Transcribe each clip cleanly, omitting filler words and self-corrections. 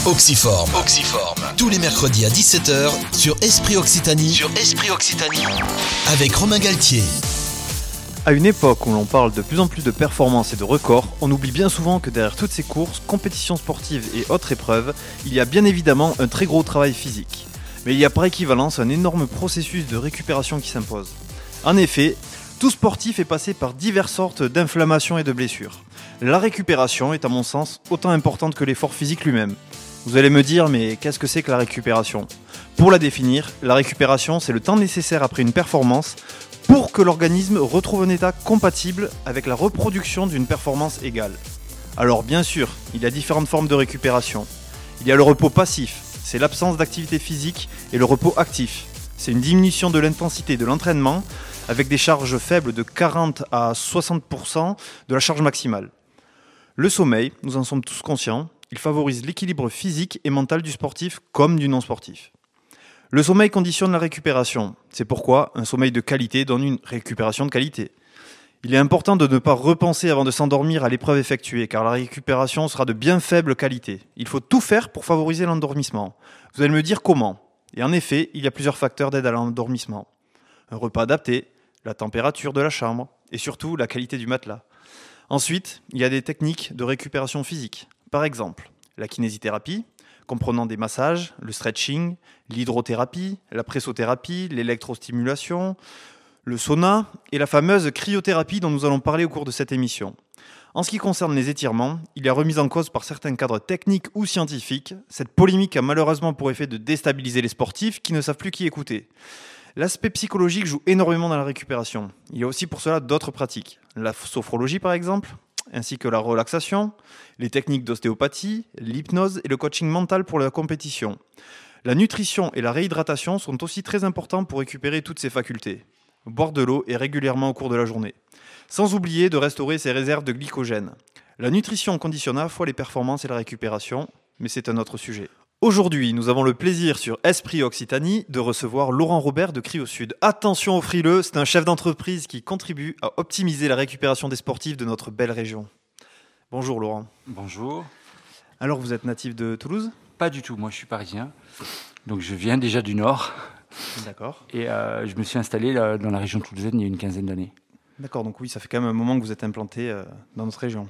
Oxyforme. Tous les mercredis à 17h sur Esprit Occitanie. Avec Romain Galtier. À une époque où l'on parle de plus en plus de performances et de records, on oublie bien souvent que derrière toutes ces courses, compétitions sportives et autres épreuves, il y a bien évidemment un très gros travail physique. Mais il y a par équivalence un énorme processus de récupération qui s'impose. En effet, tout sportif est passé par diverses sortes d'inflammations et de blessures. La récupération est à mon sens autant importante que l'effort physique lui-même. Vous allez me dire, mais qu'est-ce que c'est que la récupération ? Pour la définir, la récupération, c'est le temps nécessaire après une performance pour que l'organisme retrouve un état compatible avec la reproduction d'une performance égale. Alors bien sûr, il y a différentes formes de récupération. Il y a le repos passif, c'est l'absence d'activité physique, et le repos actif. C'est une diminution de l'intensité de l'entraînement avec des charges faibles de 40 à 60% de la charge maximale. Le sommeil, nous en sommes tous conscients, il favorise l'équilibre physique et mental du sportif comme du non-sportif. Le sommeil conditionne la récupération. C'est pourquoi un sommeil de qualité donne une récupération de qualité. Il est important de ne pas repenser avant de s'endormir à l'épreuve effectuée, car la récupération sera de bien faible qualité. Il faut tout faire pour favoriser l'endormissement. Vous allez me dire comment ? Et en effet, il y a plusieurs facteurs d'aide à l'endormissement. Un repas adapté, la température de la chambre, et surtout la qualité du matelas. Ensuite, il y a des techniques de récupération physique. Par exemple, la kinésithérapie, comprenant des massages, le stretching, l'hydrothérapie, la pressothérapie, l'électrostimulation, le sauna et la fameuse cryothérapie dont nous allons parler au cours de cette émission. En ce qui concerne les étirements, il y a remise en cause par certains cadres techniques ou scientifiques. Cette polémique a malheureusement pour effet de déstabiliser les sportifs qui ne savent plus qui écouter. L'aspect psychologique joue énormément dans la récupération. Il y a aussi pour cela d'autres pratiques. La sophrologie par exemple, ainsi que la relaxation, les techniques d'ostéopathie, l'hypnose et le coaching mental pour la compétition. La nutrition et la réhydratation sont aussi très importants pour récupérer toutes ces facultés. Boire de l'eau et régulièrement au cours de la journée. Sans oublier de restaurer ses réserves de glycogène. La nutrition conditionne à la fois les performances et la récupération, mais c'est un autre sujet. Aujourd'hui, nous avons le plaisir sur Esprit Occitanie de recevoir Laurent Robert de Cryosud. Attention au frileux, c'est un chef d'entreprise qui contribue à optimiser la récupération des sportifs de notre belle région. Bonjour Laurent. Bonjour. Alors vous êtes natif de Toulouse ? Pas du tout, moi je suis parisien, donc je viens déjà du Nord. D'accord. Et je me suis installé dans la région toulousaine il y a une quinzaine d'années. D'accord, donc oui, ça fait quand même un moment que vous êtes implanté dans notre région.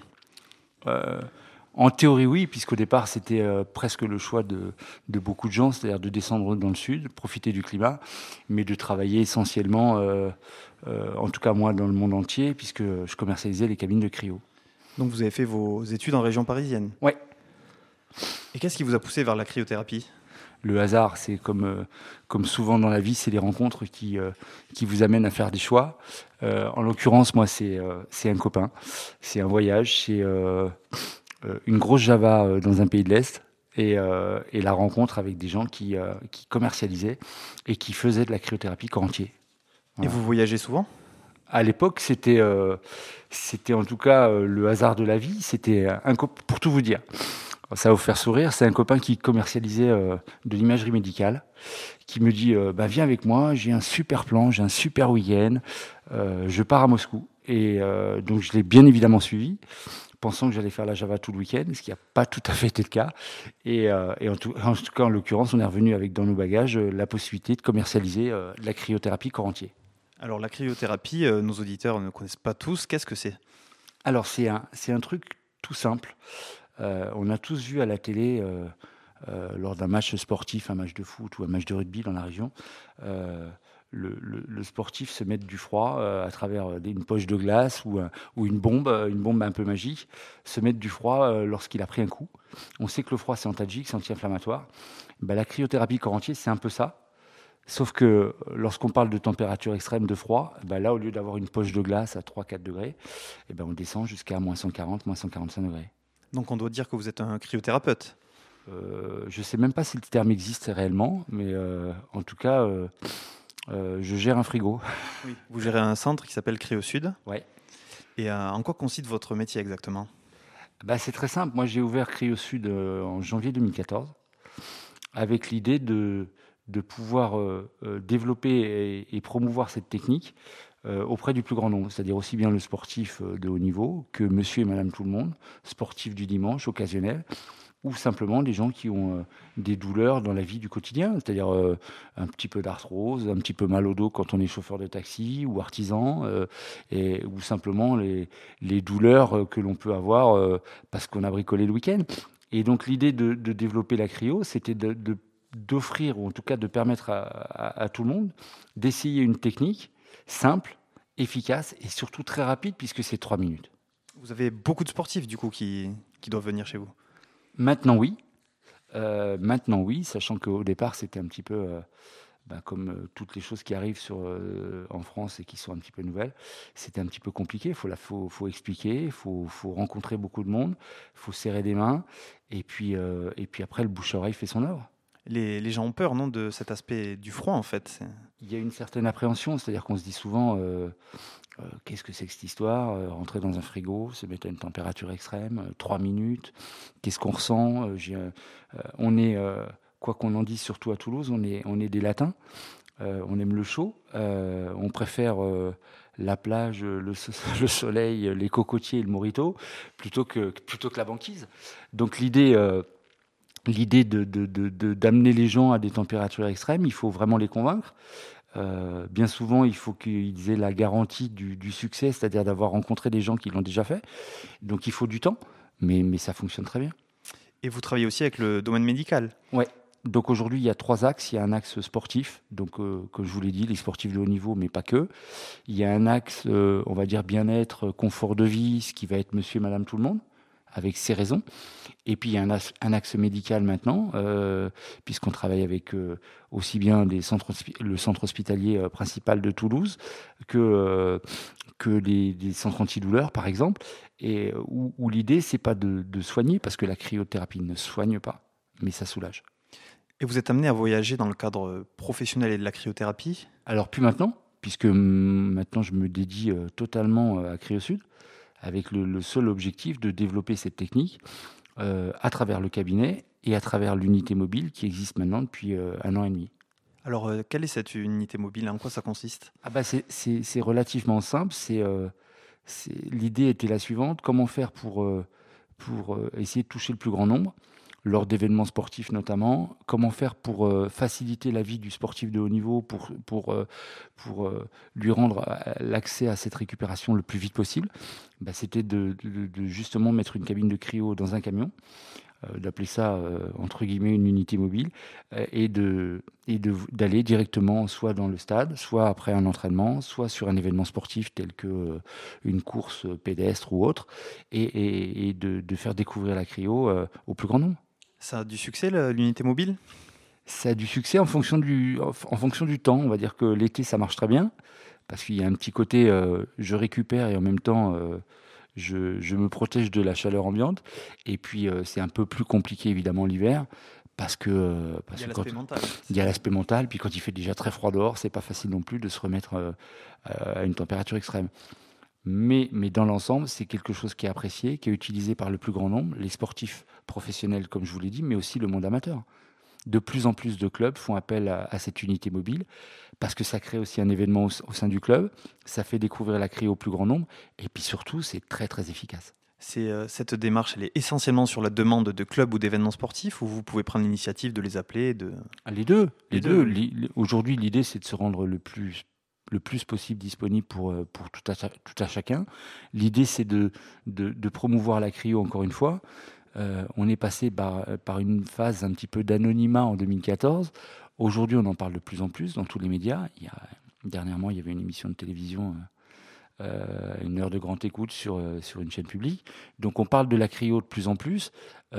En théorie, oui, puisqu'au départ, c'était presque le choix de beaucoup de gens, c'est-à-dire de descendre dans le sud, profiter du climat, mais de travailler essentiellement, en tout cas moi, dans le monde entier, puisque je commercialisais les cabines de cryo. Donc vous avez fait vos études en région parisienne ? Ouais. Et qu'est-ce qui vous a poussé vers la cryothérapie ? Le hasard, c'est comme souvent dans la vie, c'est les rencontres qui vous amènent à faire des choix. En l'occurrence, moi, c'est un copain, c'est un voyage, c'est une grosse Java dans un pays de l'Est et la rencontre avec des gens qui commercialisaient et qui faisaient de la cryothérapie corps entier. Voilà. Et vous voyagez souvent ? À l'époque, c'était en tout cas le hasard de la vie. C'était pour tout vous dire. Ça va vous faire sourire. C'est un copain qui commercialisait de l'imagerie médicale, qui me dit viens avec moi, j'ai un super plan, j'ai un super week-end, je pars à Moscou. Et donc je l'ai bien évidemment suivi, pensant que j'allais faire la Java tout le week-end, ce qui n'a pas tout à fait été le cas. Et en tout cas, en l'occurrence, on est revenu avec dans nos bagages la possibilité de commercialiser de la cryothérapie corps entier. Alors la cryothérapie, nos auditeurs ne connaissent pas tous. Qu'est-ce que c'est ? Alors c'est un truc tout simple. On a tous vu à la télé, lors d'un match sportif, un match de foot ou un match de rugby dans la région, le sportif se mettre du froid à travers une poche de glace ou une bombe un peu magique, se mettre du froid lorsqu'il a pris un coup. On sait que le froid c'est antalgique, c'est anti-inflammatoire. La cryothérapie corps entier, c'est un peu ça. Sauf que lorsqu'on parle de température extrême de froid, là, au lieu d'avoir une poche de glace à 3-4 degrés, on descend jusqu'à moins 140, moins 145 degrés. Donc on doit dire que vous êtes un cryothérapeute. Je ne sais même pas si le terme existe réellement, mais en tout cas, je gère un frigo. Oui. Vous gérez un centre qui s'appelle Cryosud. Ouais. Et en quoi consiste votre métier exactement ? C'est très simple. Moi, j'ai ouvert Cryosud en janvier 2014 avec l'idée de pouvoir développer et promouvoir cette technique auprès du plus grand nombre, c'est-à-dire aussi bien le sportif de haut niveau que monsieur et madame tout le monde, sportif du dimanche, occasionnel, ou simplement des gens qui ont des douleurs dans la vie du quotidien, c'est-à-dire un petit peu d'arthrose, un petit peu mal au dos quand on est chauffeur de taxi ou artisan, ou simplement les douleurs que l'on peut avoir parce qu'on a bricolé le week-end. Et donc l'idée de développer la cryo, c'était d'offrir, ou en tout cas de permettre à tout le monde d'essayer une technique simple, efficace et surtout très rapide, puisque c'est 3 minutes. Vous avez beaucoup de sportifs du coup qui doivent venir chez vous. Maintenant oui, sachant qu'au départ c'était un petit peu comme toutes les choses qui arrivent en France et qui sont un petit peu nouvelles, c'était un petit peu compliqué. Faut expliquer, il faut rencontrer beaucoup de monde, il faut serrer des mains, et puis après le bouche à oreille fait son œuvre. Les gens ont peur, non, de cet aspect du froid en fait. Il y a une certaine appréhension, c'est-à-dire qu'on se dit souvent qu'est-ce que c'est que cette histoire, rentrer dans un frigo, se mettre à une température extrême, 3 minutes, qu'est-ce qu'on ressent, on est, quoi qu'on en dise, surtout à Toulouse, on est des latins, on aime le chaud, on préfère la plage, le soleil, les cocotiers et le mojito, plutôt que la banquise. Donc l'idée d'amener les gens à des températures extrêmes, il faut vraiment les convaincre. Bien souvent, il faut qu'ils aient la garantie du succès, c'est-à-dire d'avoir rencontré des gens qui l'ont déjà fait. Donc il faut du temps, mais ça fonctionne très bien. Et vous travaillez aussi avec le domaine médical. Ouais. Donc aujourd'hui, il y a 3 axes. Il y a un axe sportif, donc comme je vous l'ai dit, les sportifs de haut niveau, mais pas que. Il y a un axe, on va dire bien-être, confort de vie, ce qui va être monsieur et madame tout le monde, avec ses raisons. Et puis il y a un axe médical maintenant, puisqu'on travaille avec aussi bien le centre hospitalier principal de Toulouse que des centres antidouleurs, par exemple, et où l'idée, c'est pas de soigner, parce que la cryothérapie ne soigne pas, mais ça soulage. Et vous êtes amené à voyager dans le cadre professionnel et de la cryothérapie ? Alors plus maintenant, puisque maintenant je me dédie totalement à CryoSud, avec le seul objectif de développer cette technique à travers le cabinet et à travers l'unité mobile qui existe maintenant depuis 1 an et demi. Alors, quelle est cette unité mobile ? En quoi ça consiste ? C'est relativement simple. L'idée était la suivante: comment faire pour essayer de toucher le plus grand nombre, lors d'événements sportifs notamment. Comment faire pour faciliter la vie du sportif de haut niveau, pour lui rendre l'accès à cette récupération le plus vite possible. C'était de justement mettre une cabine de cryo dans un camion, d'appeler ça entre guillemets une unité mobile, et d'aller directement soit dans le stade, soit après un entraînement, soit sur un événement sportif tel que une course pédestre ou autre, et de faire découvrir la cryo au plus grand nombre. Ça a du succès, l'unité mobile ? Ça a du succès en fonction du temps. On va dire que l'été, ça marche très bien, parce qu'il y a un petit côté je récupère et en même temps je me protège de la chaleur ambiante. Et puis c'est un peu plus compliqué évidemment l'hiver, parce que il y a l'aspect mental. Il y a l'aspect mental, puis quand il fait déjà très froid dehors, c'est pas facile non plus de se remettre à une température extrême. Mais dans l'ensemble, c'est quelque chose qui est apprécié, qui est utilisé par le plus grand nombre, les sportifs professionnels, comme je vous l'ai dit, mais aussi le monde amateur. De plus en plus de clubs font appel à cette unité mobile, parce que ça crée aussi un événement au sein du club, ça fait découvrir la cryo au plus grand nombre, et puis surtout, c'est très très efficace. Cette démarche, elle est essentiellement sur la demande de clubs ou d'événements sportifs, ou vous pouvez prendre l'initiative de les appeler Les deux. Aujourd'hui, l'idée, c'est de se rendre le plus possible disponible pour tout à chacun. L'idée, c'est de promouvoir la cryo, encore une fois. On est passé par une phase un petit peu d'anonymat en 2014. Aujourd'hui, on en parle de plus en plus dans tous les médias. Dernièrement, il y avait une émission de télévision, une heure de grande écoute sur une chaîne publique. Donc on parle de la cryo de plus en plus.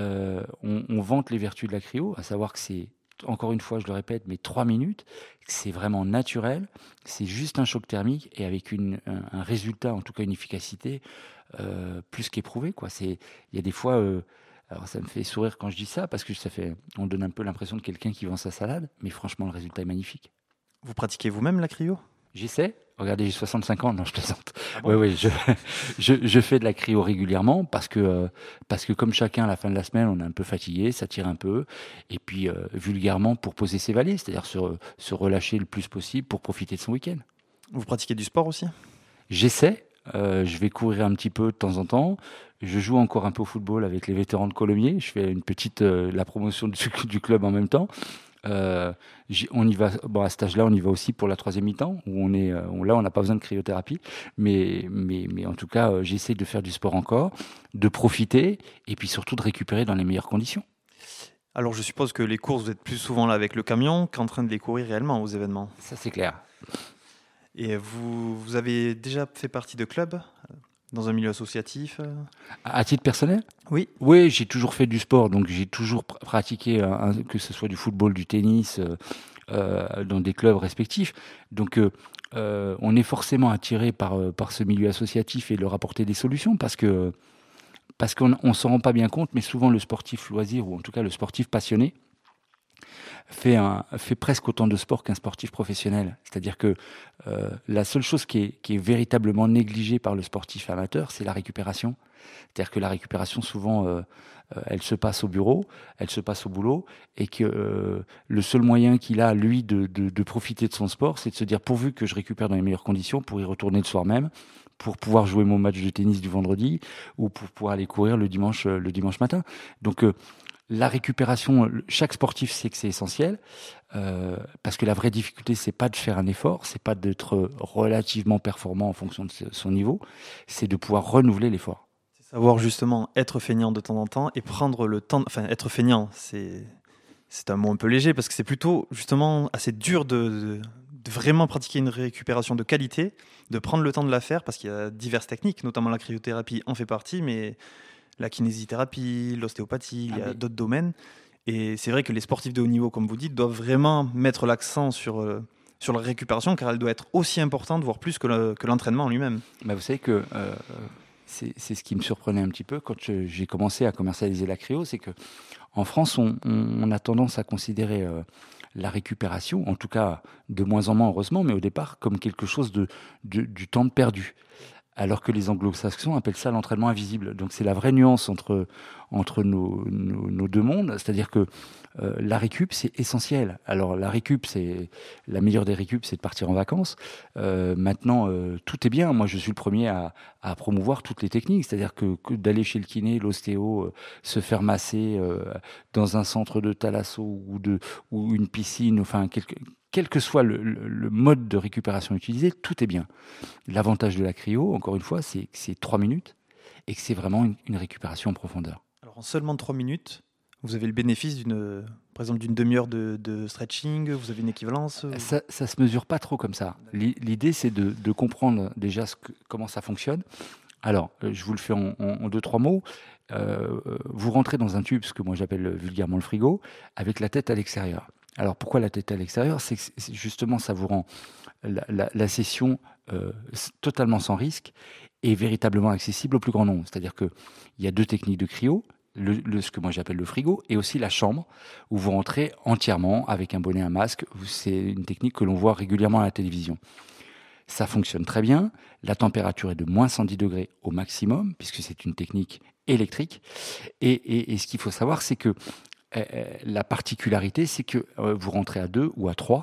On vante les vertus de la cryo, à savoir que c'est, encore une fois, je le répète, mais 3 minutes, c'est vraiment naturel, c'est juste un choc thermique, et avec un résultat, en tout cas une efficacité plus qu'éprouvée, quoi. Il y a des fois, alors ça me fait sourire quand je dis ça, parce que on donne un peu l'impression de quelqu'un qui vend sa salade, mais franchement le résultat est magnifique. Vous pratiquez vous-même la cryo ? J'essaie. Regardez, j'ai 65 ans. Non, je plaisante. Ah bon ? Oui, je fais de la cryo régulièrement, parce que comme chacun, à la fin de la semaine, on est un peu fatigué, ça tire un peu. Et puis, vulgairement, pour poser ses valets, c'est-à-dire se relâcher le plus possible pour profiter de son week-end. Vous pratiquez du sport aussi ? J'essaie. Je vais courir un petit peu de temps en temps. Je joue encore un peu au football avec les vétérans de Colomiers. Je fais une petite la promotion du club en même temps. On y va. Bon, à cet âge-là, on y va aussi pour la troisième mi-temps où là, on n'a pas besoin de cryothérapie. Mais en tout cas, j'essaie de faire du sport encore, de profiter et puis surtout de récupérer dans les meilleures conditions. Alors je suppose que les courses, vous êtes plus souvent là avec le camion qu'en train de les courir réellement aux événements. Ça, c'est clair. Et vous avez déjà fait partie de clubs dans un milieu associatif À titre personnel ? Oui. Oui, j'ai toujours fait du sport, donc j'ai toujours pratiqué, que ce soit du football, du tennis, dans des clubs respectifs. Donc on est forcément attiré par ce milieu associatif et leur apporter des solutions parce qu'on ne s'en rend pas bien compte, mais souvent le sportif loisir, ou en tout cas le sportif passionné, fait presque autant de sport qu'un sportif professionnel. C'est-à-dire que la seule chose qui est véritablement négligée par le sportif amateur, c'est la récupération. C'est-à-dire que la récupération, souvent, elle se passe au bureau, elle se passe au boulot, et que le seul moyen qu'il a, lui, de profiter de son sport, c'est de se dire, pourvu que je récupère dans les meilleures conditions, pour y retourner le soir même, pour pouvoir jouer mon match de tennis du vendredi, ou pour pouvoir aller courir le dimanche matin. Donc, la récupération, chaque sportif sait que c'est essentiel, parce que la vraie difficulté, c'est pas de faire un effort, c'est pas d'être relativement performant en fonction de son niveau, c'est de pouvoir renouveler l'effort. C'est savoir justement être feignant de temps en temps et prendre le temps. Enfin, être feignant, c'est un mot un peu léger parce que c'est plutôt justement assez dur de vraiment pratiquer une récupération de qualité, de prendre le temps de la faire parce qu'il y a diverses techniques, notamment la cryothérapie en fait partie, mais la kinésithérapie, l'ostéopathie, il y a d'autres domaines. Et c'est vrai que les sportifs de haut niveau, comme vous dites, doivent vraiment mettre l'accent sur la récupération, car elle doit être aussi importante, voire plus que l'entraînement en lui-même. Bah vous savez que c'est ce qui me surprenait un petit peu quand j'ai commencé à commercialiser la cryo, c'est que en France, on a tendance à considérer la récupération, en tout cas de moins en moins heureusement, mais au départ, comme quelque chose du temps de perdu. Alors que les anglo-saxons appellent ça l'entraînement invisible. Donc c'est la vraie nuance entre nos deux mondes, c'est-à-dire que la récup, c'est essentiel. Alors la récup, la meilleure des récup, c'est de partir en vacances. Maintenant, tout est bien. Moi, je suis le premier à promouvoir toutes les techniques, c'est-à-dire que d'aller chez le kiné, l'ostéo, se faire masser dans un centre de thalasso ou une piscine, enfin quel que soit le mode de récupération utilisé, tout est bien. L'avantage de la cryo, encore une fois, c'est que c'est 3 minutes et que c'est vraiment une récupération en profondeur. Alors en seulement 3 minutes, vous avez le bénéfice par exemple d'une demi-heure de stretching, vous avez une équivalence Ça se mesure pas trop comme ça. L'idée, c'est de comprendre déjà comment ça fonctionne. Alors, je vous le fais en 2-3 mots. Vous rentrez dans un tube, ce que moi j'appelle vulgairement le frigo, avec la tête à l'extérieur. Alors pourquoi la tête à l'extérieur ? C'est que justement ça vous rend la session totalement sans risque et véritablement accessible au plus grand nombre. C'est-à-dire qu'il y a 2 techniques de cryo, ce que moi j'appelle le frigo, et aussi la chambre où vous rentrez entièrement avec un bonnet, un masque. C'est une technique que l'on voit régulièrement à la télévision. Ça fonctionne très bien. La température est de moins 110 degrés au maximum, puisque c'est une technique électrique. Et ce qu'il faut savoir, c'est que la particularité, c'est que vous rentrez à 2 ou à 3,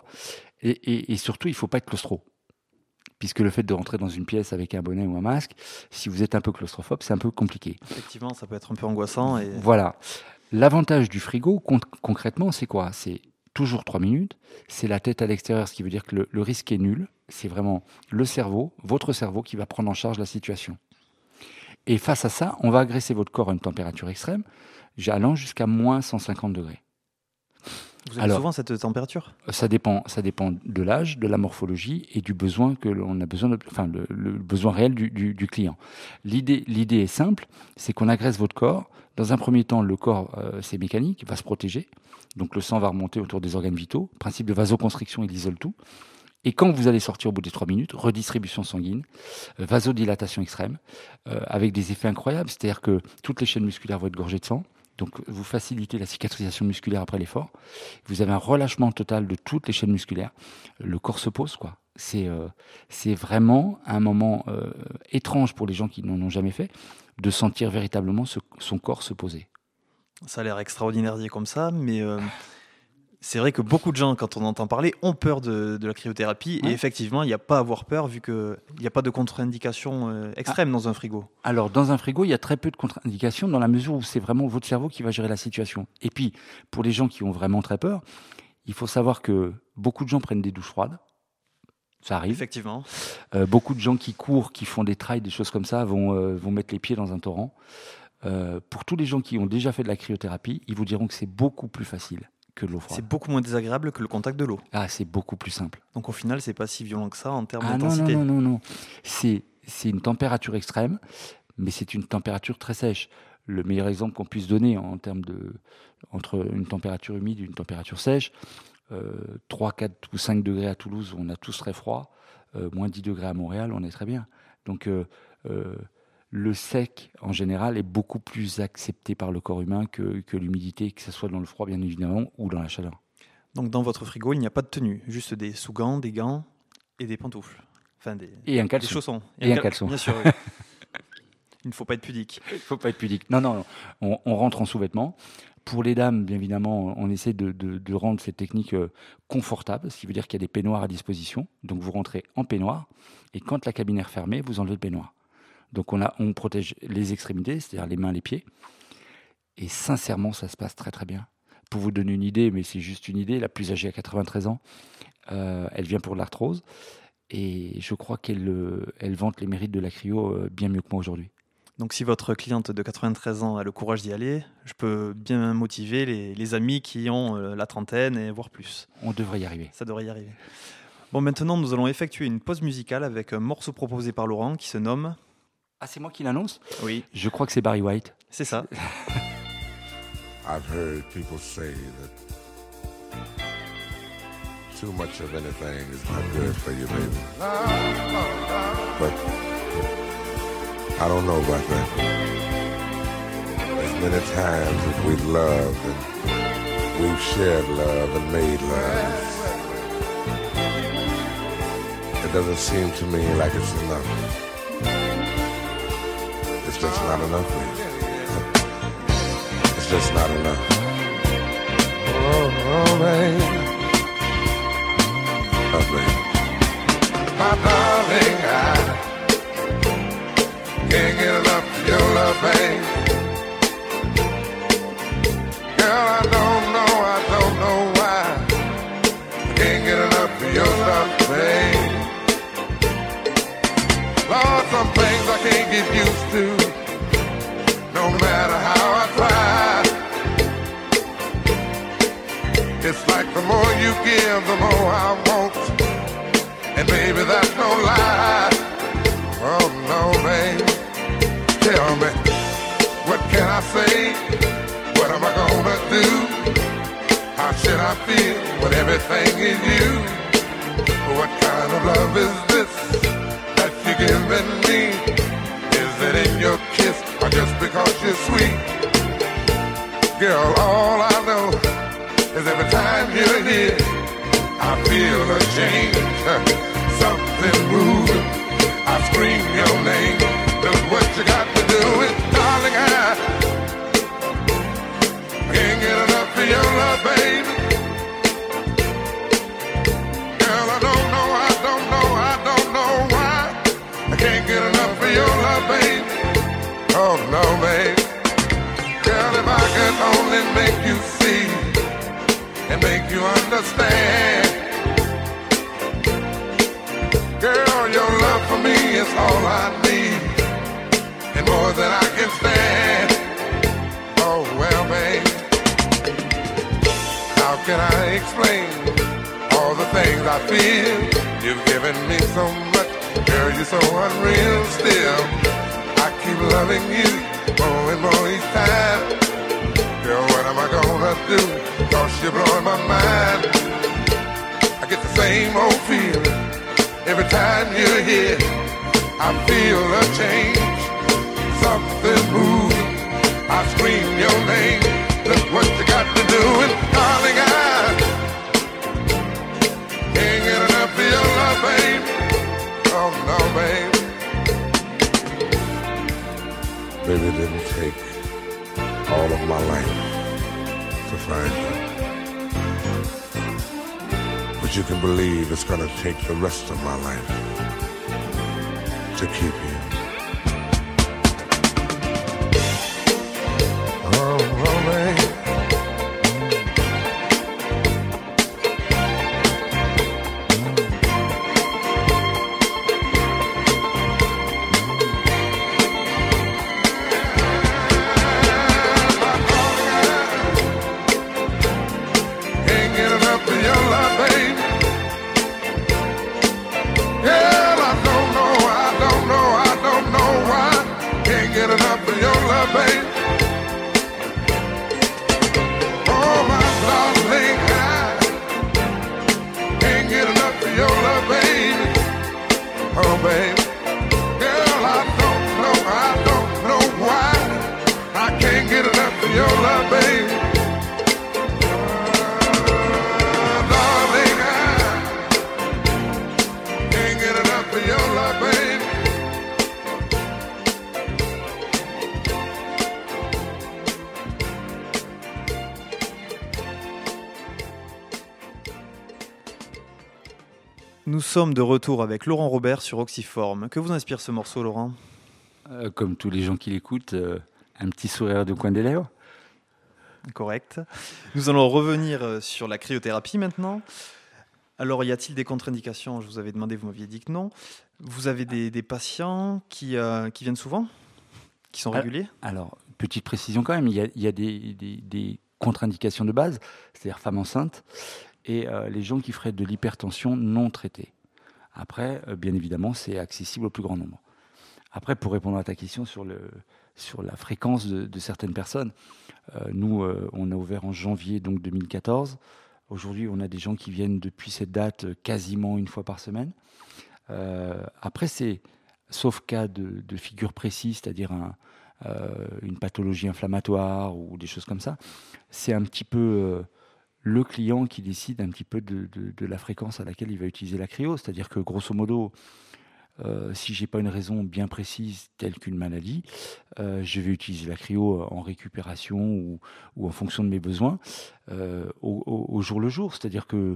et surtout, il ne faut pas être claustro. Puisque le fait de rentrer dans une pièce avec un bonnet ou un masque, si vous êtes un peu claustrophobe, c'est un peu compliqué. Effectivement, ça peut être un peu angoissant. Voilà. L'avantage du frigo, concrètement, c'est quoi ? C'est toujours 3 minutes, c'est la tête à l'extérieur, ce qui veut dire que le risque est nul. C'est vraiment le cerveau, votre cerveau, qui va prendre en charge la situation. Et face à ça, on va agresser votre corps à une température extrême, allant jusqu'à moins 150 degrés. Vous avez souvent cette température ? Ça dépend de l'âge, de la morphologie et du besoin que l'on a besoin, le besoin réel du client. L'idée est simple, c'est qu'on agresse votre corps. Dans un premier temps, le corps, c'est mécanique, va se protéger. Donc le sang va remonter autour des organes vitaux. Principe de vasoconstriction, il isole tout. Et quand vous allez sortir au bout des 3 minutes, redistribution sanguine, vasodilatation extrême, avec des effets incroyables. C'est-à-dire que toutes les chaînes musculaires vont être gorgées de sang. Donc, vous facilitez la cicatrisation musculaire après l'effort. Vous avez un relâchement total de toutes les chaînes musculaires. Le corps se pose, quoi. C'est vraiment un moment étrange pour les gens qui n'en ont jamais fait, de sentir véritablement son corps se poser. Ça a l'air extraordinaire dit comme ça, mais C'est vrai que beaucoup de gens, quand on entend parler, ont peur de la cryothérapie. Ouais. Et effectivement, il n'y a pas à avoir peur vu qu'il n'y a pas de contre-indication extrême dans un frigo. Alors, dans un frigo, il y a très peu de contre-indications dans la mesure où c'est vraiment votre cerveau qui va gérer la situation. Et puis, pour les gens qui ont vraiment très peur, il faut savoir que beaucoup de gens prennent des douches froides. Ça arrive. Effectivement. Beaucoup de gens qui courent, qui font des trails, des choses comme ça, vont mettre les pieds dans un torrent. Pour tous les gens qui ont déjà fait de la cryothérapie, ils vous diront que c'est beaucoup plus facile que de l'eau froide. C'est beaucoup moins désagréable que le contact de l'eau. Ah, c'est beaucoup plus simple. Donc au final, c'est pas si violent que ça en termes d'intensité. Non. C'est une température extrême, mais c'est une température très sèche. Le meilleur exemple qu'on puisse donner en termes entre une température humide et une température sèche, 3, 4 ou 5 degrés à Toulouse, on a tous très froid. Moins 10 degrés à Montréal, on est très bien. Donc le sec, en général, est beaucoup plus accepté par le corps humain que l'humidité, que ce soit dans le froid, bien évidemment, ou dans la chaleur. Donc, dans votre frigo, il n'y a pas de tenue, juste des sous-gants, des gants et des pantoufles. Enfin, et un caleçon. Des chaussons. Et un caleçon. Bien sûr, oui. Il ne faut pas être pudique. Il ne faut pas être pudique. Non. On rentre en sous-vêtements. Pour les dames, bien évidemment, on essaie de rendre cette technique confortable, ce qui veut dire qu'il y a des peignoirs à disposition. Donc, vous rentrez en peignoir, et quand la cabine est refermée, vous enlevez le peignoir. Donc, on protège les extrémités, c'est-à-dire les mains, les pieds. Et sincèrement, ça se passe très, très bien. Pour vous donner une idée, mais c'est juste une idée, la plus âgée a 93 ans. Elle vient pour l'arthrose. Et je crois qu'elle vante les mérites de la cryo bien mieux que moi aujourd'hui. Donc si votre cliente de 93 ans a le courage d'y aller, je peux bien motiver les amis qui ont la trentaine et voire plus. On devrait y arriver. Ça devrait y arriver. Bon, maintenant, nous allons effectuer une pause musicale avec un morceau proposé par Laurent qui se nomme... Ah, c'est moi qui l'annonce ? Oui. Je crois que c'est Barry White. C'est ça. I've heard people say that too much of anything is not good for you, baby. But I don't know about that. As many times as we've loved and we've shared love and made love, it doesn't seem to me like it's enough. It's just not enough for you. It's just not enough. Oh, baby. Oh, baby. My darling, I can't get enough of your love, babe. Girl, I don't know why. I can't get enough of your love, babe. Lord, some things I can't get used to, no matter how I try. It's like the more you give, the more I want. And baby, that's no lie. Oh no, baby. Tell me, what can I say? What am I gonna do? How should I feel when everything is you? What kind of love is this that you're giving me? Is it in your kiss or just because you're sweet? Girl, all I know is every time you're here, I feel a change, something moving. I scream your name. Look what you got to do is, darling, I can't get enough of your love, baby. Girl, I don't know why I can't get enough of your love, baby. Oh no, baby. Girl, if I could only make you see and make you understand. Girl, your love for me is all I need, and more than I can stand. Oh, well, babe, how can I explain all the things I feel? You've given me so much, girl, you're so unreal still. I keep loving you more and more each time. Girl, what am I gonna do? 'Cause you're blowing my mind. I get the same old feeling every time you're here. I feel a change, something moving. I scream your name. Look what you got to do, and darling, I can't get enough of your love, babe. Oh no, babe. Baby, it didn't take all of my life to find you. you can believe it's gonna take the rest of my life to keep you. Oh, man. Nous sommes de retour avec Laurent Robert sur Oxyforme. Que vous inspire ce morceau, Laurent ? Comme tous les gens qui l'écoutent, un petit sourire de coin des lèvres. Correct. Nous allons revenir sur la cryothérapie maintenant. Alors, y a-t-il des contre-indications ? Je vous avais demandé, vous m'aviez dit que non. Vous avez des patients qui viennent souvent ? Qui sont réguliers ? Alors, petite précision quand même, il y a des contre-indications de base, c'est-à-dire femmes enceintes, et les gens qui feraient de l'hypertension non traitée. Après, bien évidemment, c'est accessible au plus grand nombre. Après, pour répondre à ta question sur la fréquence de certaines personnes, nous, on a ouvert en janvier donc 2014. Aujourd'hui, on a des gens qui viennent depuis cette date quasiment une fois par semaine. Après, c'est, sauf cas de figure précise, c'est-à-dire une pathologie inflammatoire ou des choses comme ça, c'est un petit peu le client qui décide un petit peu de la fréquence à laquelle il va utiliser la cryo. C'est-à-dire que grosso modo, si j'ai pas une raison bien précise telle qu'une maladie, je vais utiliser la cryo en récupération ou en fonction de mes besoins au jour le jour. C'est-à-dire que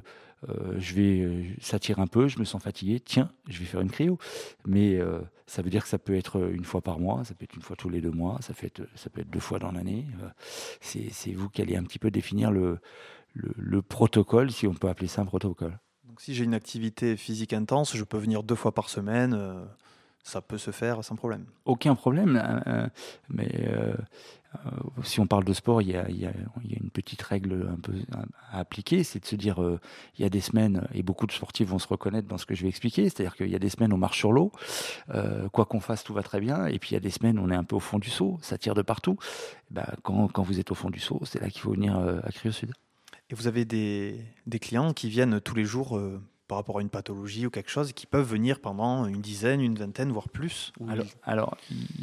ça tire un peu, je me sens fatigué, tiens, je vais faire une cryo. Mais ça veut dire que ça peut être une fois par mois, ça peut être une fois tous les 2 mois, ça peut être 2 fois dans l'année. C'est vous qui allez un petit peu définir le protocole, si on peut appeler ça un protocole. Donc, si j'ai une activité physique intense, je peux venir 2 fois par semaine, ça peut se faire sans problème. Aucun problème, mais si on parle de sport, il y a une petite règle un peu à appliquer, c'est de se dire, il y a des semaines, et beaucoup de sportifs vont se reconnaître dans ce que je vais expliquer, c'est-à-dire qu'il y a des semaines on marche sur l'eau, quoi qu'on fasse, tout va très bien, et puis il y a des semaines on est un peu au fond du seau, ça tire de partout. Quand vous êtes au fond du seau, c'est là qu'il faut venir à Cryosud. Et vous avez des clients qui viennent tous les jours par rapport à une pathologie ou quelque chose, qui peuvent venir pendant une dizaine, une vingtaine, voire plus. Alors,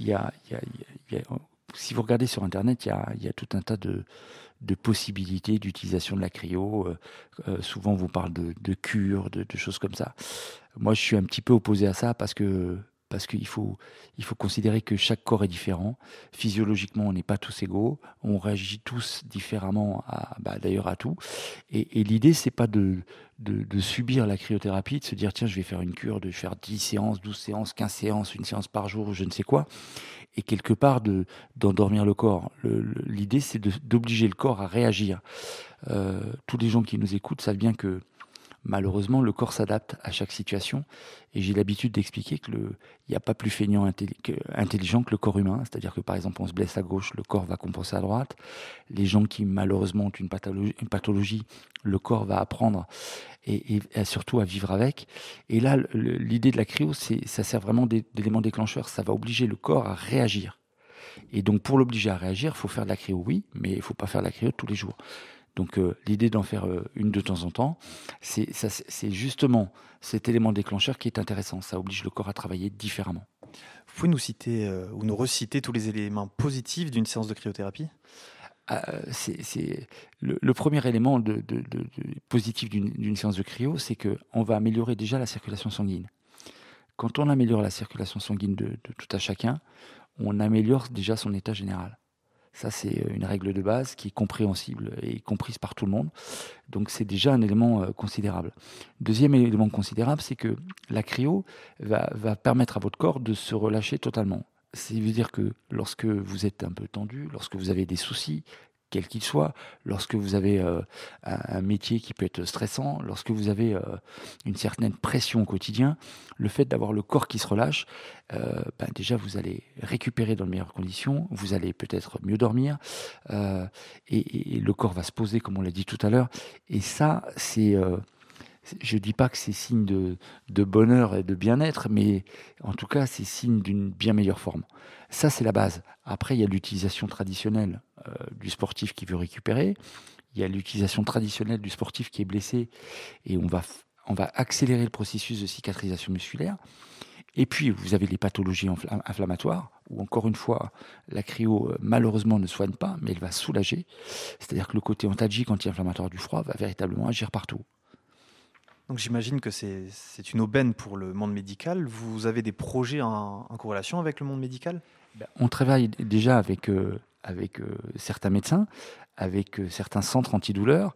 si vous regardez sur Internet, il y a tout un tas de possibilités d'utilisation de la cryo. Souvent, on vous parle de cure, de choses comme ça. Moi, je suis un petit peu opposé à ça parce qu'il faut considérer que chaque corps est différent. Physiologiquement, on n'est pas tous égaux. On réagit tous différemment d'ailleurs à tout. Et l'idée, c'est pas de subir la cryothérapie, de se dire, tiens, je vais faire une cure, de faire 10 séances, 12 séances, 15 séances, une séance par jour, je ne sais quoi. Et quelque part, d'endormir le corps. L'idée, c'est d'obliger le corps à réagir. Tous les gens qui nous écoutent savent bien que malheureusement, le corps s'adapte à chaque situation. Et j'ai l'habitude d'expliquer qu'il n'y a pas plus feignant intelligent que le corps humain. C'est-à-dire que, par exemple, on se blesse à gauche, le corps va compenser à droite. Les gens qui, malheureusement, ont une pathologie, le corps va apprendre et surtout à vivre avec. Et là, l'idée de la cryo, ça sert vraiment d'élément déclencheur. Ça va obliger le corps à réagir. Et donc, pour l'obliger à réagir, il faut faire de la cryo, oui, mais il ne faut pas faire de la cryo tous les jours. Donc l'idée d'en faire une de temps en temps, c'est justement cet élément déclencheur qui est intéressant. Ça oblige le corps à travailler différemment. Vous pouvez nous citer ou nous reciter tous les éléments positifs d'une séance de cryothérapie ? C'est le premier élément de positif d'une séance de cryo, c'est qu'on va améliorer déjà la circulation sanguine. Quand on améliore la circulation sanguine de tout à chacun, on améliore déjà son état général. Ça, c'est une règle de base qui est compréhensible et comprise par tout le monde. Donc, c'est déjà un élément considérable. Deuxième élément considérable, c'est que la cryo va permettre à votre corps de se relâcher totalement. Ça veut dire que lorsque vous êtes un peu tendu, lorsque vous avez des soucis, quel qu'il soit, lorsque vous avez un métier qui peut être stressant, lorsque vous avez une certaine pression au quotidien, le fait d'avoir le corps qui se relâche, déjà vous allez récupérer dans de meilleures conditions, vous allez peut-être mieux dormir, et le corps va se poser, comme on l'a dit tout à l'heure. Et ça, je ne dis pas que c'est signe de bonheur et de bien-être, mais en tout cas, c'est signe d'une bien meilleure forme. Ça, c'est la base. Après, il y a l'utilisation traditionnelle du sportif qui veut récupérer. Il y a l'utilisation traditionnelle du sportif qui est blessé et on va accélérer le processus de cicatrisation musculaire. Et puis, vous avez les pathologies inflammatoires où, encore une fois, la cryo, malheureusement, ne soigne pas, mais elle va soulager. C'est-à-dire que le côté antalgique, anti-inflammatoire du froid va véritablement agir partout. Donc j'imagine que c'est une aubaine pour le monde médical. Vous avez des projets en corrélation avec le monde médical ? On travaille déjà avec certains médecins, avec certains centres antidouleurs.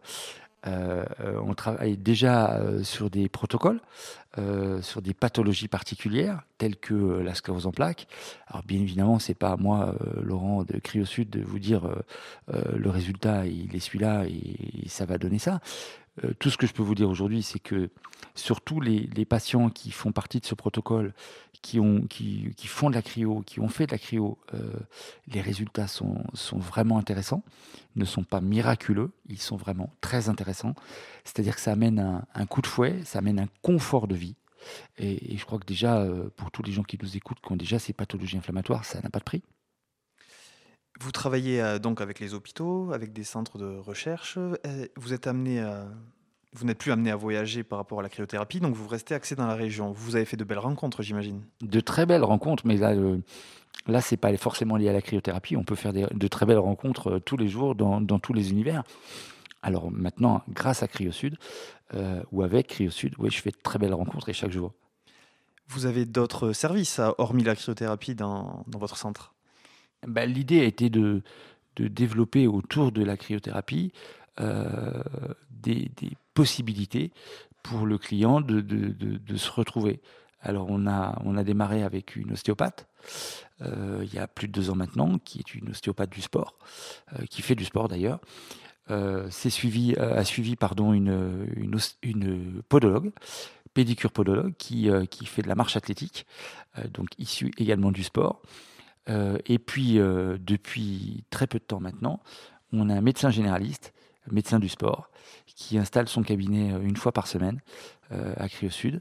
On travaille déjà sur des protocoles, sur des pathologies particulières, telles que la sclérose en plaques. Alors bien évidemment, c'est pas à moi, Laurent de CryoSud, de vous dire le résultat, il est celui-là et ça va donner ça. Tout ce que je peux vous dire aujourd'hui, c'est que surtout les patients qui font partie de ce protocole, qui font de la cryo, qui ont fait de la cryo, les résultats sont vraiment intéressants, ne sont pas miraculeux, ils sont vraiment très intéressants. C'est-à-dire que ça amène un coup de fouet, ça amène un confort de vie. Et je crois que déjà, pour tous les gens qui nous écoutent, qui ont déjà ces pathologies inflammatoires, ça n'a pas de prix. Vous travaillez donc avec les hôpitaux, avec des centres de recherche. Vous n'êtes plus amené à voyager par rapport à la cryothérapie, donc vous restez axé dans la région. Vous avez fait de belles rencontres, j'imagine. De très belles rencontres, mais là c'est pas forcément lié à la cryothérapie. On peut faire de très belles rencontres tous les jours dans tous les univers. Alors maintenant, grâce à CryoSud, ou avec CryoSud, oui, je fais de très belles rencontres et chaque jour. Vous avez d'autres services, hormis la cryothérapie, dans votre centre ? L'idée a été de développer autour de la cryothérapie des possibilités pour le client de se retrouver. Alors on a démarré avec une ostéopathe il y a plus de 2 ans maintenant, qui est une ostéopathe du sport, qui fait du sport d'ailleurs. A suivi une podologue, pédicure podologue, qui fait de la marche athlétique, donc issue également du sport. Et puis, depuis très peu de temps maintenant, on a un médecin généraliste, médecin du sport, qui installe son cabinet une fois par semaine à CryoSud,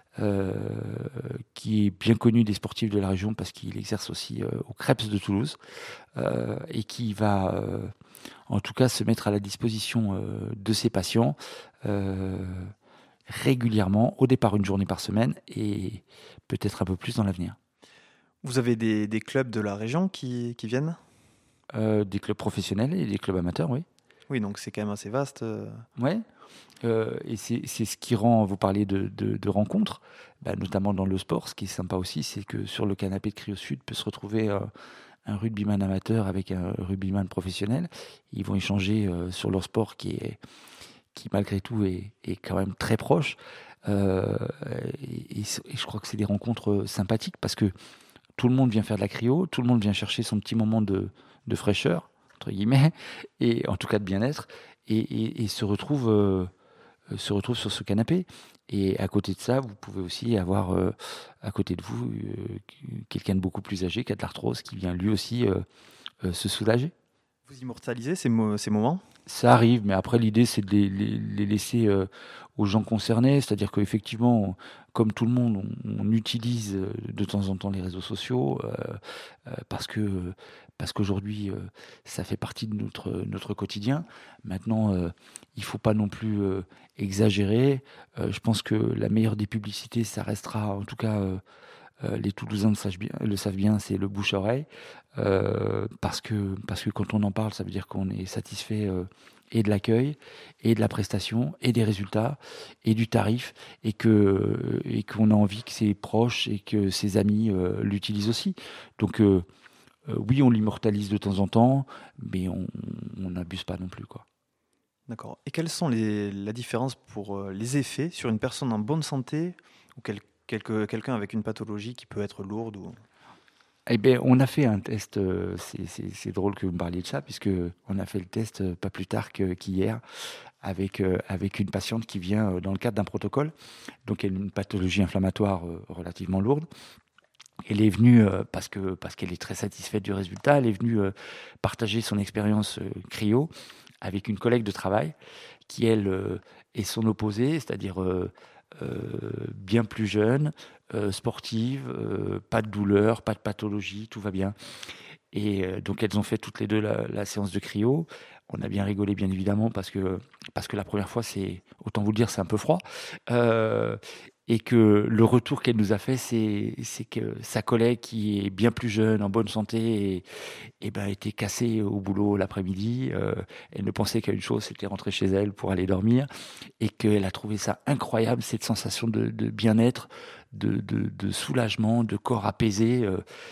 qui est bien connu des sportifs de la région parce qu'il exerce aussi au Krebs de Toulouse, et qui va en tout cas se mettre à la disposition de ses patients régulièrement, au départ une journée par semaine et peut-être un peu plus dans l'avenir. Vous avez des clubs de la région qui viennent ? Des clubs professionnels et des clubs amateurs, oui. Oui, donc c'est quand même assez vaste. Oui, et c'est ce qui rend, vous parlez de rencontres, notamment dans le sport. Ce qui est sympa aussi, c'est que sur le canapé de CryoSud peut se retrouver un rugbyman amateur avec un rugbyman professionnel. Ils vont échanger sur leur sport qui malgré tout est quand même très proche. Et je crois que c'est des rencontres sympathiques parce que tout le monde vient faire de la cryo, tout le monde vient chercher son petit moment de fraîcheur, entre guillemets, et en tout cas de bien-être, et se retrouve sur ce canapé. Et à côté de ça, vous pouvez aussi avoir à côté de vous quelqu'un de beaucoup plus âgé qui a de l'arthrose, qui vient lui aussi se soulager. Vous immortalisez ces moments ? Ça arrive, mais après l'idée c'est de les laisser aux gens concernés, c'est-à-dire qu'effectivement, comme tout le monde, on utilise de temps en temps les réseaux sociaux parce qu'aujourd'hui ça fait partie de notre quotidien. Maintenant, il faut pas non plus exagérer. Je pense que la meilleure des publicités, ça restera, en tout cas, les Toulousains le savent bien, c'est le bouche-oreille. Parce que quand on en parle, ça veut dire qu'on est satisfait et de l'accueil, et de la prestation, et des résultats, et du tarif, et qu'on a envie que ses proches et que ses amis l'utilisent aussi. Donc oui, on l'immortalise de temps en temps, mais on n'abuse pas non plus, quoi. D'accord. Et quelles sont la différence pour les effets sur une personne en bonne santé ou quelqu'un avec une pathologie qui peut être lourde ou... Eh bien, on a fait un test, c'est drôle que vous me parliez de ça, puisque on a fait le test pas plus tard qu'hier avec une patiente qui vient dans le cadre d'un protocole, donc elle a une pathologie inflammatoire relativement lourde. Elle est venue, parce qu'elle est très satisfaite du résultat, elle est venue partager son expérience cryo avec une collègue de travail qui, elle, est son opposé, c'est-à-dire bien plus jeune, sportive, pas de douleur, pas de pathologie, tout va bien. Et donc elles ont fait toutes les deux la séance de cryo. On a bien rigolé, bien évidemment, parce que la première fois, autant vous le dire, c'est un peu froid. Et que le retour qu'elle nous a fait, c'est que sa collègue, qui est bien plus jeune, en bonne santé, était cassée au boulot l'après-midi. Elle ne pensait qu'à une chose, c'était rentrer chez elle pour aller dormir. Et qu'elle a trouvé ça incroyable, cette sensation de bien-être, de soulagement, de corps apaisé.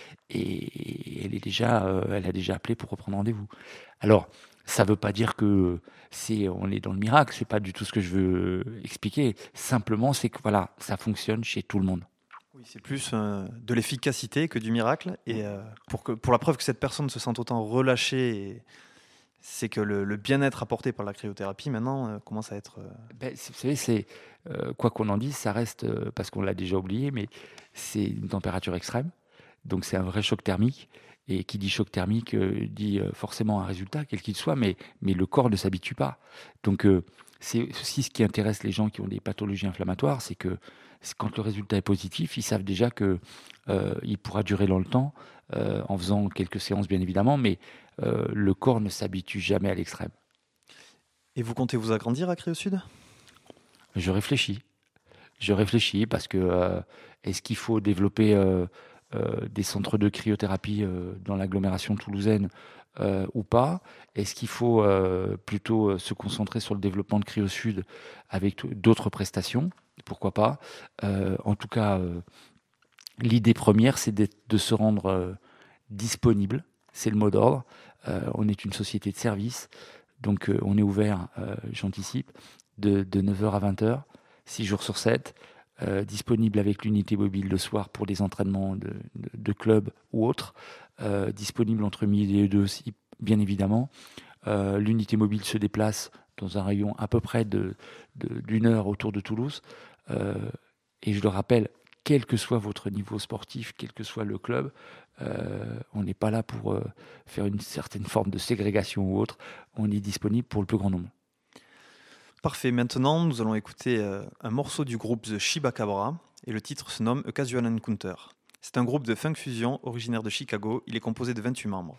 Et elle a déjà appelé pour reprendre rendez-vous. Alors, ça ne veut pas dire que on est dans le miracle, c'est pas du tout ce que je veux expliquer. Simplement, c'est que voilà, ça fonctionne chez tout le monde. Oui, c'est plus de l'efficacité que du miracle. Et pour la preuve que cette personne se sente autant relâchée, c'est que le bien-être apporté par la cryothérapie maintenant commence à être... Vous savez, quoi qu'on en dise, ça reste, parce qu'on l'a déjà oublié, mais c'est une température extrême. Donc c'est un vrai choc thermique. Et qui dit choc thermique dit forcément un résultat, quel qu'il soit, mais le corps ne s'habitue pas. Donc c'est aussi ce qui intéresse les gens qui ont des pathologies inflammatoires, c'est que quand le résultat est positif, ils savent déjà qu'il pourra durer dans le temps, en faisant quelques séances bien évidemment, mais le corps ne s'habitue jamais à l'extrême. Et vous comptez vous agrandir à Cryosud ? Je réfléchis parce que est-ce qu'il faut développer... des centres de cryothérapie dans l'agglomération toulousaine ou pas? Est-ce qu'il faut plutôt se concentrer sur le développement de Cryosud avec d'autres prestations? Pourquoi pas? En tout cas, l'idée première, c'est de se rendre disponible. C'est le mot d'ordre. On est une société de service, donc on est ouvert, j'anticipe, de 9h à 20h, 6 jours sur 7. Disponible avec l'unité mobile le soir pour des entraînements de club ou autres, disponible entre midi et 2 aussi, bien évidemment. L'unité mobile se déplace dans un rayon à peu près d'une heure autour de Toulouse. Et je le rappelle, quel que soit votre niveau sportif, quel que soit le club, on n'est pas là pour faire une certaine forme de ségrégation ou autre. On est disponible pour le plus grand nombre. Parfait, maintenant nous allons écouter un morceau du groupe The Chibacabra et le titre se nomme A Casual Encounter. C'est un groupe de funk fusion originaire de Chicago, il est composé de 28 membres.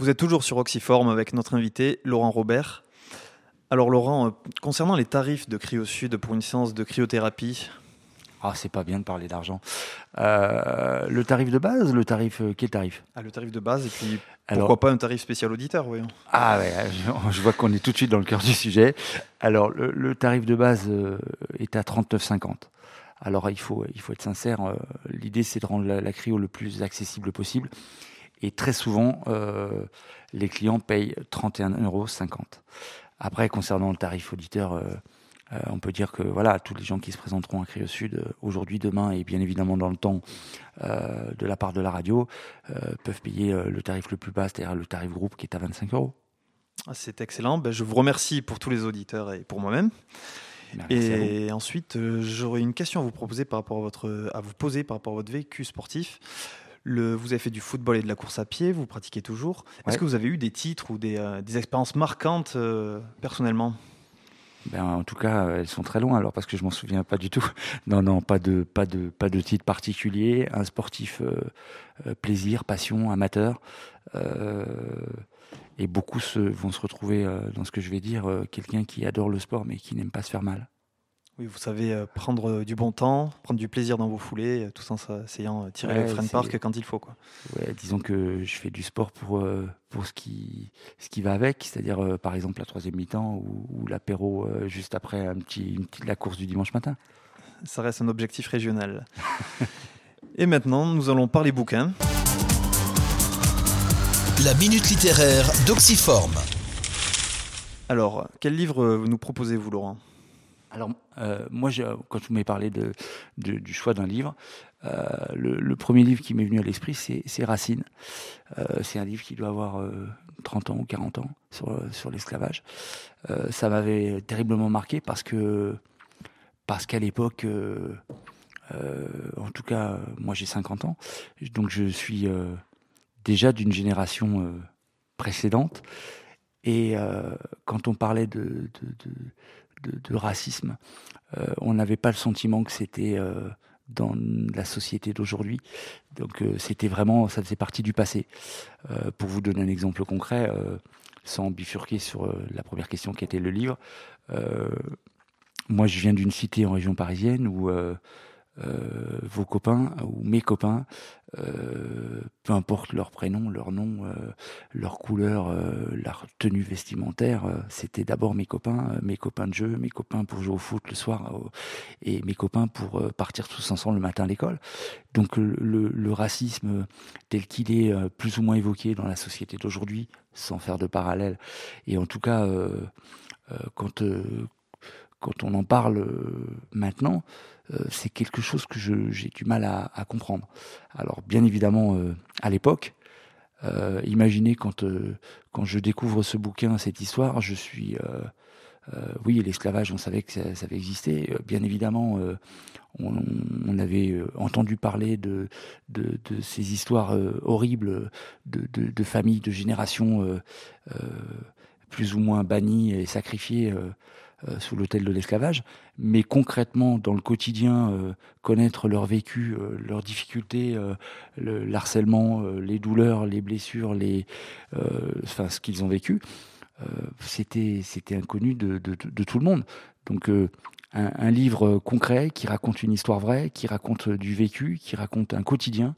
Vous êtes toujours sur Oxyform avec notre invité, Laurent Robert. Alors Laurent, concernant les tarifs de Cryo-Sud pour une séance de cryothérapie, c'est pas bien de parler d'argent. Le tarif de base, quel tarif ? Le tarif de base, et puis pourquoi pas un tarif spécial auditeur, voyons. Je vois qu'on est tout de suite dans le cœur du sujet. Alors, le tarif de base est à 39,50. Alors, il faut être sincère, l'idée c'est de rendre la cryo le plus accessible possible. Et très souvent, les clients payent 31,50 €. Après, concernant le tarif auditeur, on peut dire que voilà, tous les gens qui se présenteront à Cryo-Sud aujourd'hui, demain et bien évidemment dans le temps de la part de la radio peuvent payer le tarif le plus bas, c'est-à-dire le tarif groupe qui est à 25 €. C'est excellent. Je vous remercie pour tous les auditeurs et pour moi-même. Et ensuite, j'aurais une question à vous poser par rapport à votre vécu sportif. Vous avez fait du football et de la course à pied, vous pratiquez toujours. Ouais. Est-ce que vous avez eu des titres ou des expériences marquantes personnellement ? En tout cas, elles sont très loin alors parce que je m'en souviens pas du tout. Non, pas de titre particulier. Un sportif plaisir, passion, amateur. Et beaucoup vont se retrouver dans ce que je vais dire, quelqu'un qui adore le sport mais qui n'aime pas se faire mal. Oui, vous savez prendre du bon temps, prendre du plaisir dans vos foulées, tout en essayant de tirer le frein de parc quand il faut, quoi. Ouais, disons que je fais du sport pour ce qui va avec, c'est-à-dire par exemple la troisième mi-temps ou l'apéro juste après la course du dimanche matin. Ça reste un objectif régional. Et maintenant, nous allons parler bouquins. La minute littéraire d'Oxyform. Alors, quel livre nous proposez-vous, Laurent ? Alors, moi, quand vous m'avez parlé du choix d'un livre, le premier livre qui m'est venu à l'esprit, c'est Racine. C'est un livre qui doit avoir 30 ans ou 40 ans sur l'esclavage. Ça m'avait terriblement marqué parce qu'à l'époque, en tout cas, moi j'ai 50 ans, donc je suis déjà d'une génération précédente. Et quand on parlait de racisme, on n'avait pas le sentiment que c'était dans la société d'aujourd'hui. Donc c'était vraiment, ça faisait partie du passé. Pour vous donner un exemple concret, sans bifurquer sur la première question qui était le livre, moi je viens d'une cité en région parisienne où vos copains ou mes copains, peu importe leur prénom, leur nom, leur couleur, leur tenue vestimentaire, c'était d'abord mes copains de jeu, mes copains pour jouer au foot le soir et mes copains pour partir tous ensemble le matin à l'école. Donc le racisme tel qu'il est plus ou moins évoqué dans la société d'aujourd'hui, sans faire de parallèle, et en tout cas quand on en parle maintenant, c'est quelque chose que j'ai du mal à comprendre. Alors, bien évidemment, à l'époque, imaginez quand je découvre ce bouquin, cette histoire, je suis... oui, l'esclavage, on savait que ça avait existé. Bien évidemment, on avait entendu parler de ces histoires horribles de familles, de générations plus ou moins bannies et sacrifiées sous l'autel de l'esclavage, mais concrètement dans le quotidien, connaître leur vécu, leurs difficultés, le harcèlement, les douleurs, les blessures, ce qu'ils ont vécu, c'était inconnu de tout le monde. Donc un livre concret qui raconte une histoire vraie, qui raconte du vécu, qui raconte un quotidien,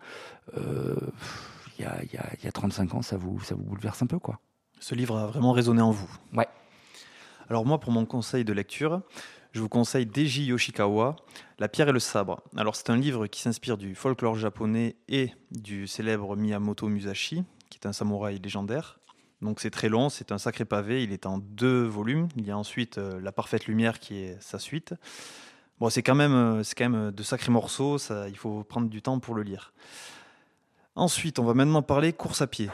il y a 35 ans, ça vous bouleverse un peu, quoi. Ce livre a vraiment résonné en vous. Ouais. Alors moi, pour mon conseil de lecture, je vous conseille Deji Yoshikawa, La pierre et le sabre. Alors c'est un livre qui s'inspire du folklore japonais et du célèbre Miyamoto Musashi, qui est un samouraï légendaire. Donc c'est très long, c'est un sacré pavé, il est en 2 volumes. Il y a ensuite La parfaite lumière qui est sa suite. Bon, c'est quand même de sacrés morceaux, il faut prendre du temps pour le lire. Ensuite, on va maintenant parler course à pied.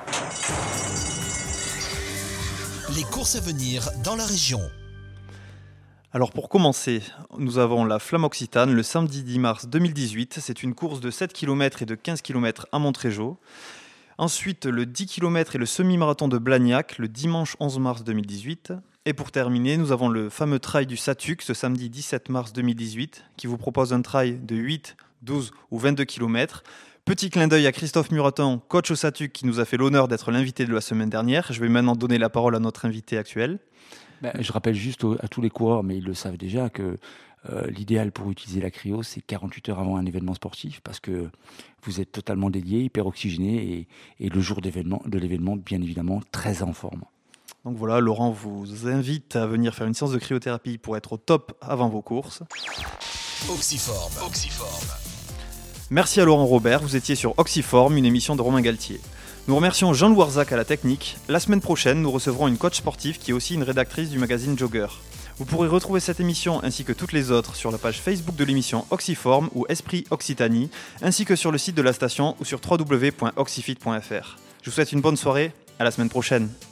Les courses à venir dans la région. Alors pour commencer, nous avons la Flamme Occitane le samedi 10 mars 2018. C'est une course de 7 km et de 15 km à Montrégeau. Ensuite, le 10 km et le semi-marathon de Blagnac le dimanche 11 mars 2018. Et pour terminer, nous avons le fameux trail du Satuc ce samedi 17 mars 2018 qui vous propose un trail de 8, 12 ou 22 km Petit clin d'œil à Christophe Muraton, coach au SATUC, qui nous a fait l'honneur d'être l'invité de la semaine dernière. Je vais maintenant donner la parole à notre invité actuel. Je rappelle juste à tous les coureurs, mais ils le savent déjà, que l'idéal pour utiliser la cryo, c'est 48 heures avant un événement sportif, parce que vous êtes totalement dédié, hyper oxygéné, et le jour de l'événement, bien évidemment, très en forme. Donc voilà, Laurent vous invite à venir faire une séance de cryothérapie pour être au top avant vos courses. Oxyform. Merci à Laurent Robert, vous étiez sur Oxyform, une émission de Romain Galtier. Nous remercions Jean Louarzac à la technique. La semaine prochaine, nous recevrons une coach sportive qui est aussi une rédactrice du magazine Jogger. Vous pourrez retrouver cette émission ainsi que toutes les autres sur la page Facebook de l'émission Oxyform ou Esprit Occitanie, ainsi que sur le site de la station ou sur www.oxyfit.fr. Je vous souhaite une bonne soirée, à la semaine prochaine.